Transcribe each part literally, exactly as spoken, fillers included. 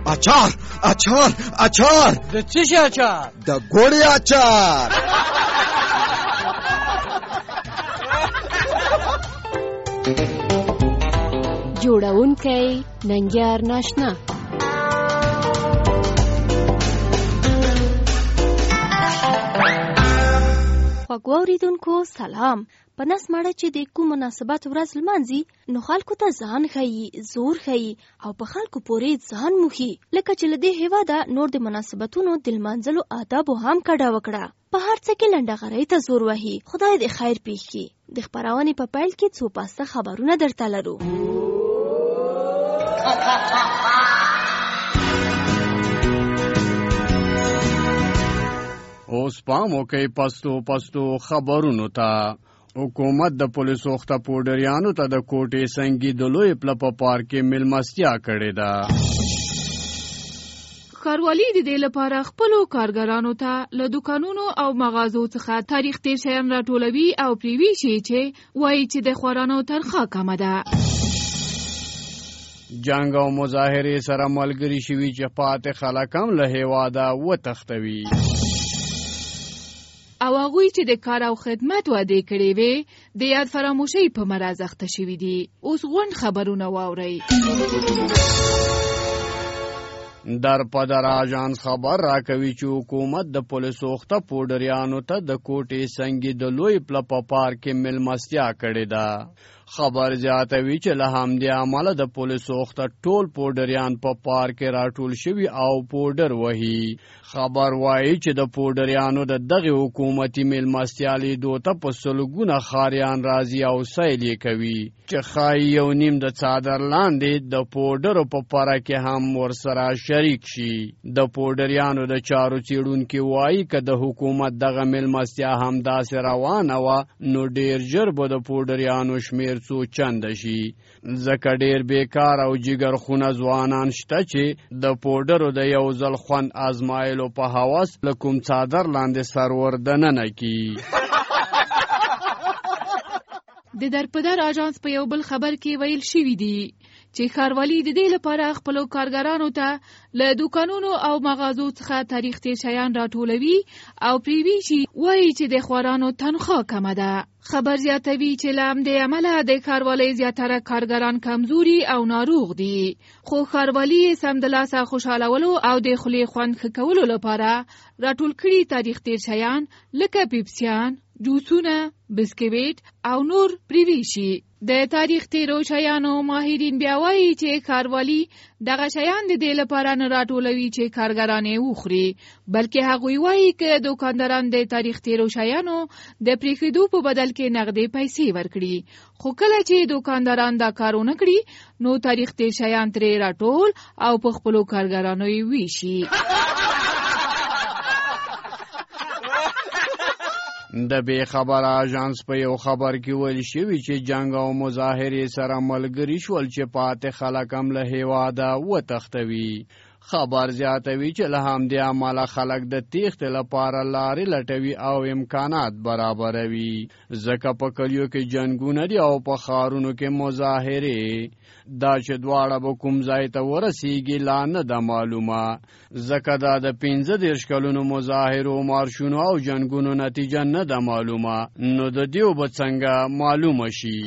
اچار اچار اچار. د څه شي اچار؟ د ګوړې اچار. جوړونکی ننګیار ناشنا. خوږو اوریدونکو سلام. په نس مړه چې د کوم مناسبت ورځ لمانځي نو خلکو ته ځان ښیي، زور ښیي او په خلکو پورې ځان موښي. لکه چې له دې هېواده نور د مناسبتونو د لمانځلو آدابو هم کډه وکړه. په هر څه کې لنډغرۍ ته زور وهي. خدای دې خیر پېښ کړي. د خپرونې په پیل کې څو پاسته خبرونه درته لرو. اوس پام وکئ پستو پستو خبرونو ته. حکومت د پولیسو خته پوډریانو ته د کوټې سنگي د لوی پله په پارک کې میلمستیا کړې ده. ښاروالي د دې لپاره خپلو کارګرانو ته له دوکانونو او مغازو څخه تاریخ تیر شیان راټولوي او پرې ویشي چې وایي چې د خوارانو تنخواه کمه ده. جنګ او مظاهرې سره ملګري شوي چې پاتې خلک هم له هېواده وتښتوي. او هغوی چې د کار او خدمت وعدې کړې وې د یاد فراموشۍ په مرض اخته شوي دي. اوس غونډ خبرونه واورئ. در په در اژانس خبر راکوي چې حکومت د پولیسو خته پوډریانو ته د کوټې سنگي د لوی پله په پارک کې میلمستیا کړې ده. خبر زیاتوي چې له همدې امله د پولیسو خته ټول پوډریان په پارک کې راټول شوي او پوډر وهي. خبر وایي چې د پوډریانو د دغه حکومتي میلمستیا لیدو ته په سلګونه ښاریان راځي او سیل یې کوي چې ښایي یو نیم د څادر لاندې د پوډرو په پره کې هم ورسره شریک شي. د پوډریانو د چارو څېړونکي وایي که د حکومت دغه میلمستیا همداسې روانه وه نو ډېر ژر به د پوډریانو شمېر څو چنده شي. ځکه ډېر بیکار او جګرخونه ځوانان شته چې د پوډرو د یو ځل خوند ازمایلو په هوس له کوم څادر لاندې سر وردننه کی. د درپدر اژانس په یو بل خبر کې ویل شوي دي چې ښاروالي د دې لپاره خپلو کارګرانو ته له دوکانونو او مغازو څخه تاریخ تیر شیان راټولوي او پرې ویشي وایي چې د خوارانو تنخواه کمه ده. خبر زیاتوي چې له همدې امله د ښاروالۍ زیاتره کارګران کمزوري او ناروغ دي. خو ښاروالي یې سمدلاسه خوشحالولو او د خولې خوند ښه کولو لپاره راټول کړي تاریخ تیر شیان لکه پیپسیان، جوسونه، بسکویټ او نور پرې ویشي. د تاریخ تیرو شیانو ماهرین بیا وایي چې ښاروالي دغه شیان د دې لپاره نه راټولوي چې کارګران یې وخوري، بلکې هغوی وایي که دوکانداران د تاریخ تیرو شیانو د پرېښودو په بدل کې نغدې پیسې ورکړي. خو کله چې دوکانداران دا کار ونه کړي نو تاریخ تیر شیان ترې راټول او په خپلو کارګرانو یې ویشي. د بې خبره اژانس په یو خبر کې ویل شوي چې جنګ او مظاهرې سره ملګري شول چې پاتې خلک هم له هېواده وتښتوي. خبر زیاتوي چې له همدې امله خلک د تېښتې لپاره لارې لټوي او امکانات برابروي. ځکه په کلیو کې جنګونه دي او په ښارونو کې مظاهرې. دا چې دواړه به کوم ځای ته ورسیږي لا نه ده معلومه، ځکه دا د پنځه دېرش کلونو مظاهرو، مارشونو او جنګونو نتیجه نه ده معلومه، نو د دیو به څنګه معلومه شي.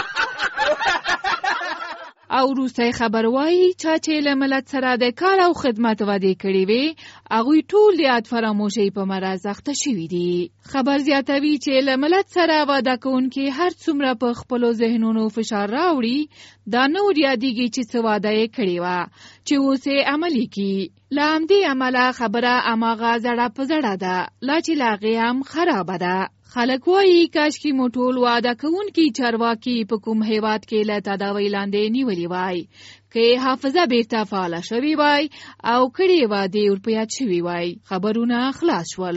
او وروستی خبر وایي چا چې له ملت سره د کار او خدمت وعدې کړې وې هغوی ټول د یاد فراموشۍ په مرض اخته شوي دي. خبر زیاتوي چې له ملت سره وعده کوونکي هر څومره په خپلو ذهنونو فشار راوړي دا نه ور یادېږي چې څه وعده یې کړې وه چې اوس یې عملي کړي. له همدې امله خبره هماغه زړه په زړه ده لا چې له هغې هم خرابه ده. خلک وایي کاشکې مو ټول وعده کوونکي چارواکي په کوم هیواد کې له تداوۍ لاندې نیولي وای، که حافظه بیرته فعاله شوې وای او کړې وعدې ور په یاد شوي وای. خبرونه خلاص شول.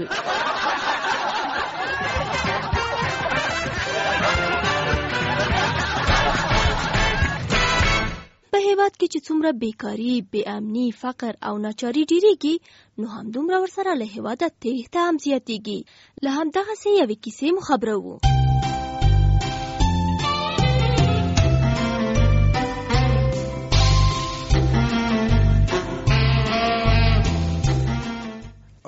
په هیواد کې چې څومره بیکاری، بې امني، فقر او ناچاري ډیریږي نو همدومره ورسره له هیواده تېښته هم زیاتېږي. له همدغسې یوې کیسې مو خبره وو.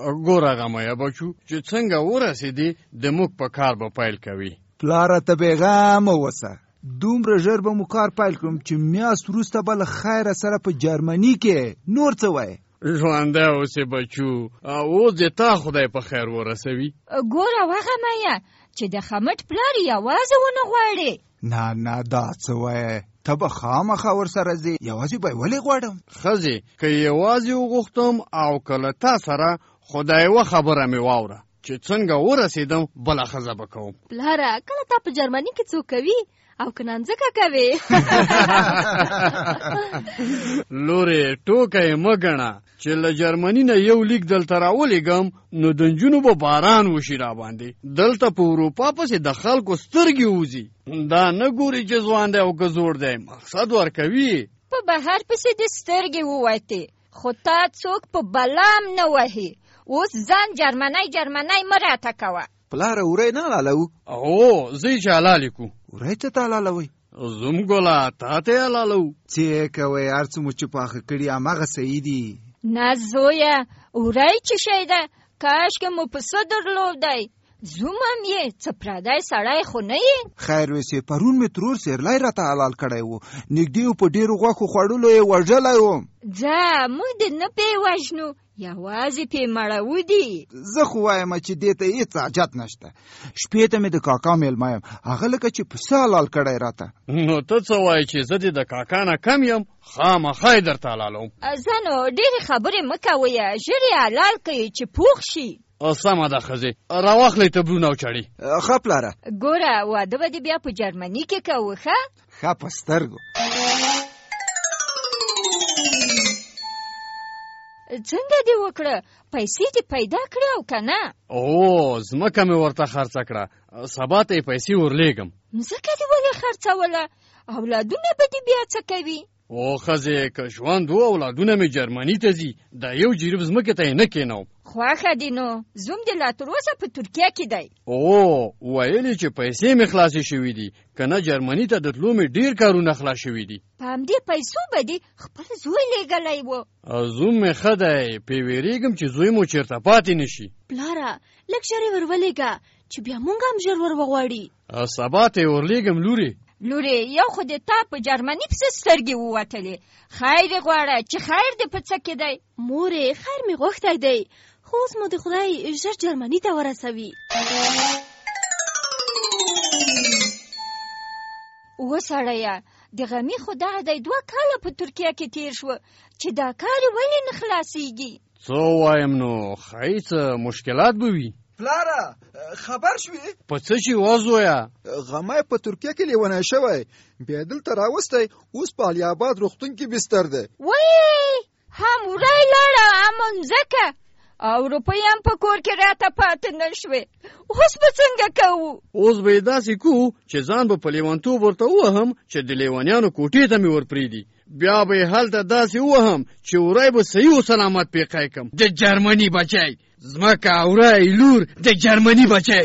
ګوره غمیا بچو چې څنګه ورسېدې د موږ په کار به پیل کوي. پلاره ته بېغمه اوسه، دومره ژر به مو کار پیل کړم چې میاشت وروسته به له خیره سره په جرمني کې نور څه وایې. ژوندی اوسې بچو، اوس دې تا خدای په خیر ورسوي. ګوره وغمیا چې د خمټ پلار یوازې ونه غواړې. نه نه دا څه وایې، ته به خامخا ورسره ځې، یوازې به یې ولې غواړم. ښځې که یوازې وغوښتم او که له تا سره خدای یوه خبره مې واوره چې څنګه ورسېدم بله ښځه به کوم. پلاره کله تا په جرمني کې څوک کوي او که نانځکه کوي. لورې ټوکه یې مه ګڼه چې له جرمني نه یو لیک دلته راولېږم نو د نجونو به باران وشي راباندې. دلته په اروپا پسې د خلکو سترګې وځي، دا نه ګوري چې ځوان دی او که زوړ دی، مقصد ورکوي. په بهر پسې د سترګې ووتې، خو تا څوک په بلام نه وهي. اوس ځان جرمنی جرمنی مه راته کوه. پلاره وری نه حلالوو؟ هو زه چې حلالې کړو. وری څه ته حلالوئ؟ زوم ګله تا ته یې حلالوو. څه یې کوئ، هر څه مو چې پاخه کړي هماغه صحیح دي. نه زویه، وری چې شی ده، کاشکې مو پسه درلودی. زوم هم یې څه پردی سړی خو نه یې. خیر ویسې پرون مې ترور سیرلی راته حلال کړی و، نږدې په ډېرو غوښو خوړلو یې وژلی وم. ځه موږ دې نه پې وژنو، یوازې پې مړوو دي. زه خو وایم چې دې ته هېڅ حاجت نشته. شپې ته مې د کاکا میلمه یم، هغه لکه چې پسه حلال کړی راته. نو ته څه وایې چې زه دې د کاکا نه کم یم؟ خامخا یې درته حلالوم. زه نو ډېرې خبرې مه کوئ، ژر یې حلال کړئ چې پوخ شي. سمه ده ښځې، راواخلئ تبرونه او چړې. ښه پلاره. ګوره واده به دې بیا په جرمني کې کوو. ښه ښه په سترګو. څنګه دې وکړه؟ پیسې دې پیدا کړې او که نه؟ او ځمکه مې ورته خرڅه کړه، سبا ته یې پیسې ورلیږم. مځکه دې ولې خرڅوله؟ اولادونه به دې بیا څه کوي؟ او ښځې که ژوند و اولادونه مې جرمني ته ځي، دا یو جریب ځمکې ته یې نه کېنوم. خوښه دې نو، زوم دې لا تروسه په ترکیه کې دی. او ویلې چې پیسې مې خلاصې شوي دي، که نه جرمني ته د تلو مې ډېر کارونه خلاص شوي دي. په همدې پیسو به دې خپل زوی لیږلی و. زوم مې ښه دی، پې وېرېږم چې زوی مو چېرته پاتې نه شي. پلاره لږ ژر یې ورولېږه چې بیا مونږ هم ژر ور وغواړي. سبا ته یې ورلیږم لورې. لورې یو خو دې تا په جرمني پسې سترګې ووتلې، خیر یې غواړه چې خیر دې په څه کې دی. مورې خیر مې غوښتی دی، خو اوس مو د خدای ژر جرمني ته ورسوي. وسړیه د غمي خو دغه دی دوه کاله په ترکیه کې تیر شو چې دا کار ولې نه خلاصېږي؟ څه وایم نو ښایي څه مشکلات به وي. پلاره خبر شوې؟ په څه شي وزویه؟ غمی په ترکیه کې لیونی شوی، بیا دلته راوستی، اوس په علي آباد روغتون کې بستر دی. وایي هم وری لاړه هم مځکه او روپۍ هم په کور کې راته پاتې نه شوې، اوس به څنګه کوو؟ اوس به یې داسې کوو چې ځان به په لیونتوب ورته ووهم چې د لیونیانو کوټې ته مې ورپرېږدي، بیا به یې هلته داسې ووهم چې وری به صحیح و سلامت پیقی کم. د جرمني بچی ځمکه وری لور د جرمني بچی.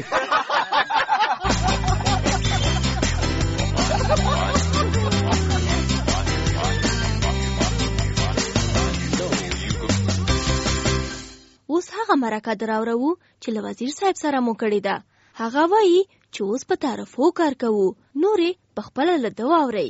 اوس هغه مرکه دراوړو چې له وزیر صاحب سره مو کړې ده. هغه وایي چې اوس په تعرفو کار کوو، نورې په خپله له ده واورئ.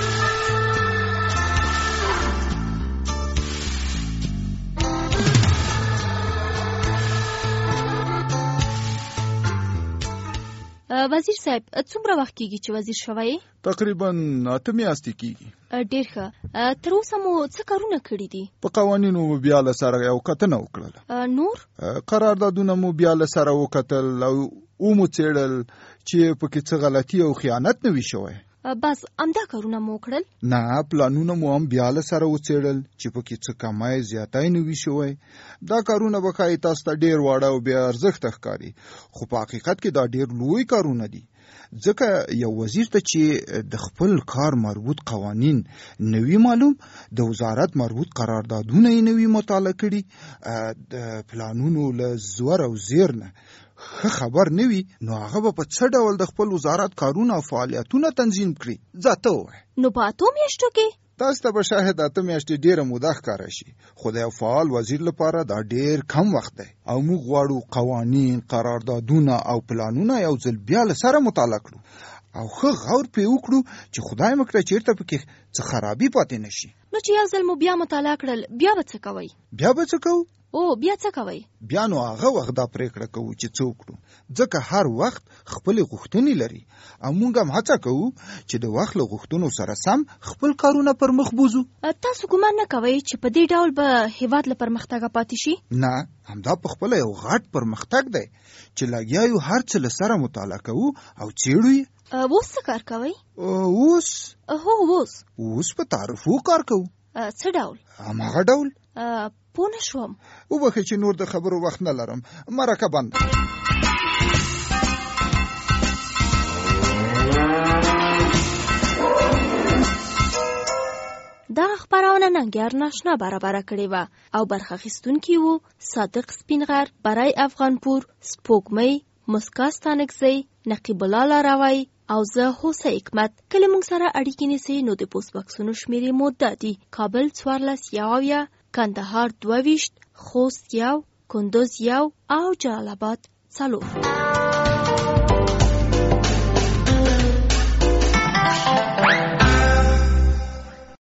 وزیر صاحب څومره وخت کېږي چې وزیر شوی؟ تقریبا اته میاشتې کېږي. ډېر ښه. تر اوسه مو څه کارونه کړي دي؟ په قوانینو مو بیا له سره یو کتنه وکړله. نور؟ قراردادونه مو بیا له سره وکتل او ومو څېړل چې پکې څه غلطي او خیانت نه وي شوی. بس همدا کارونه مو وکړل؟ نه، پلانونه مو هم بیا له سره وڅېړل چې پکې څه کمای زیاتی نه وي شوی. دا کارونه به ښایي تاسو ته ډېر واړه او بې ارزښته ښکاري، خو په حقیقت کې دا ډېر لوی کارونه دي، ځکه یو وزیر ته چې د خپل کار مربوط قوانین نوي معلوم، د وزارت مربوط قراردادونه یې نوي مطالعه کړي، د پلانونو له زور او زیر نه ښه خبر نه وي، نو هغه به په څه ډول د خپل وزارت کارونه او فعالیتونه تنظیم کړي؟ ځه ته ووایه. نو په اتو میاشتو کې تاسو ته به شاهد اته میاشتې ډیره موده ښکاره شي، خو د یو فعال وزیر لپاره دا ډیر کم وخت دی او موږ غواړو قوانین، قراردادونه او پلانونه یو ځل بیا له سره مطالعه کړو او ښه غور پرې وکړو چې خدای مکړه چیرته پکې څه خرابي پاتې نشي. نو چې یو ځل مو بیا مطالعه کړل بیا به څه کوئ؟ بیا به څه کوو؟ او بیا څه کوئ؟ بیا نو هغه وخت دا پریکړه کوو چې څه وکړو، ځکه هر وخت خپلې غوښتنې لري او موږ هم هڅه کوو چې د وخت له غوښتنو سره سم خپل کارونه پر مخ بوزو. تاسو ګمان نه کوئ چې په دې ډول به هیواد له پرمختګه پاتې شي؟ نه، همدا په خپله یو غټ پرمختګ دی چې لګیا یو هر څه له سره مطالعه کوو او څېړو یې. اوس څه کار کوئ؟ اوس هو اوس اوس په تعرفو کار کوو. څه ډول؟ هماغه ډول. پوه نه شوم. وبخئ چې نور د خبرو وخت نه لرم، مرکه بند. دا خبرونه ننګیار ناشنا برابره کړې وه او برخه اخیستونکي وو صادق سپینغر، برای افغانپور، سپوږمۍ، مسکا ستانکزی، نقیب الله لاروی او زه هوسه حکمت. کله موږ سره اړیکې نیسئ نو د پوسټ بکسونو شمیرې مو دا دي: کابل څوارلس یو اویا، کندهار دوه ویشت، خوست یو، کندوز یو او جلال آباد څلور.